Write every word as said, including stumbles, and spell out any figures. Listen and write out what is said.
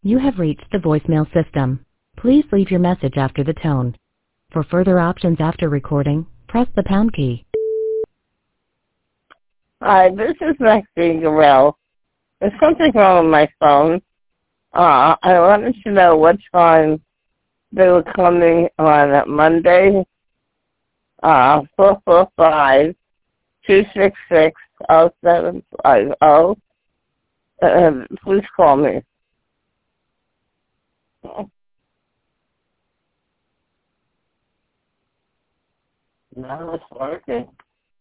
You have reached the voicemail system. Please leave your message after the tone. For further options after recording, press the pound key. Hi, this is Maxine Garrell. There's something wrong with my phone. Uh, I wanted to know what time they were coming on Monday, uh, four four five, two six six, oh seven five oh. Uh, please call me. Now it's working.